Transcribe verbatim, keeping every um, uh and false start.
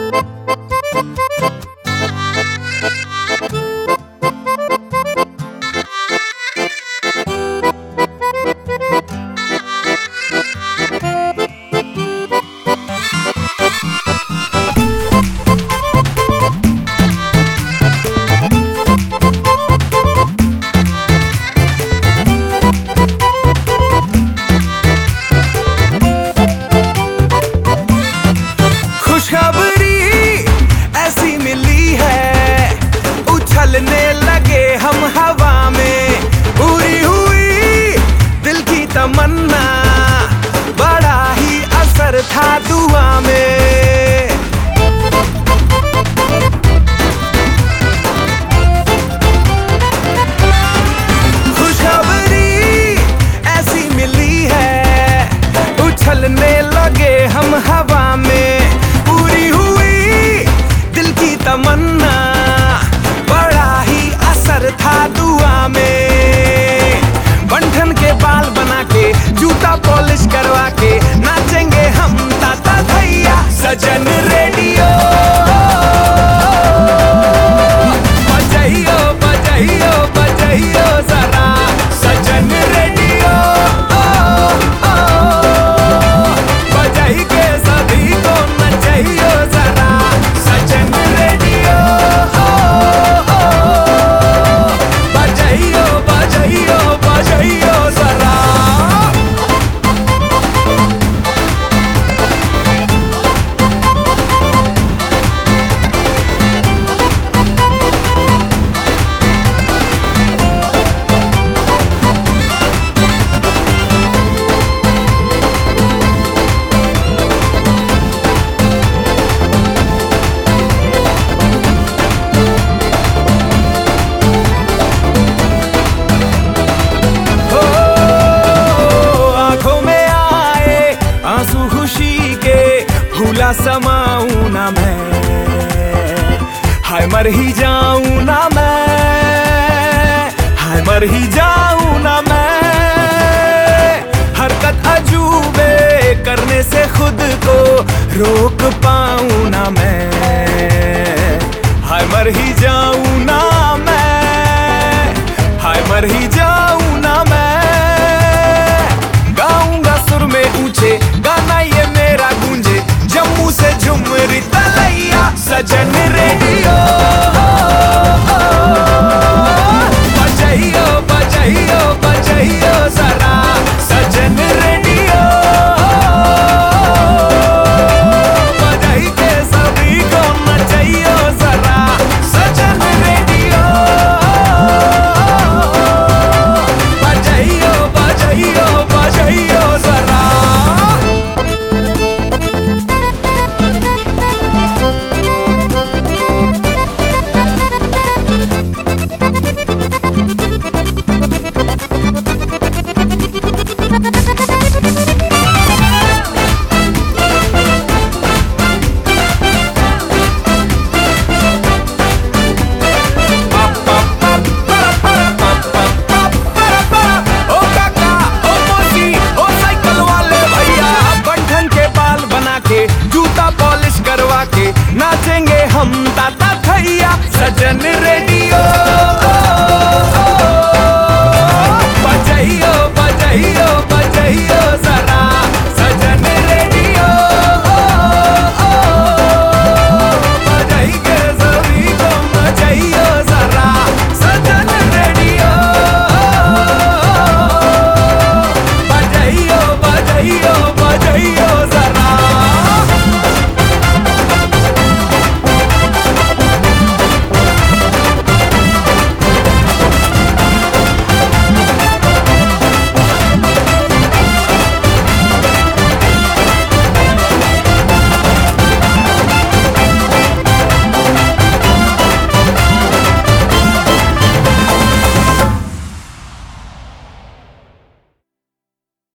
लगे हम हवा में, पूरी हुई दिल की तमन्ना, बड़ा ही असर था दुआ में। खुशखबरी ऐसी मिली है, उछलने लगे हम हवा में, पूरी हुई दिल की तमन्ना, था दुआ में। बंधन के बाल बना के, जूता पॉलिश करवा के, नाचेंगे हम ताता भैया। सजन रेडियो बजाइयो बजाइयो बजाइयो जरा, सजन रेडियो बजाई के सभी को नचाइयो जरा, सजन रेडियो समाऊं ना मैं, हाय मर ही जाऊं ना मैं, हाय मर ही जाऊं ना मैं। हरकत अजूबे करने से खुद को रोक पाऊं ना मैं, हाय मर ही जाऊं ना मैं, हाय मर ही जाऊं ना मैं। गाऊंगा सुर में ऊंचे गाना ये मेरा गूंजे, जम्मू से झुमरी तलैया, सजन रेडियो बजाइयो बजाइयो बजाइयो जरा, सजन रेडियो बजाई के सभी को नचाइयो जरा, सजन रेडियो बजाइयो बजाइयो बजाइयो जरा। जूता पॉलिश करवा के, नाचेंगे हम ताता भैया, सजन रे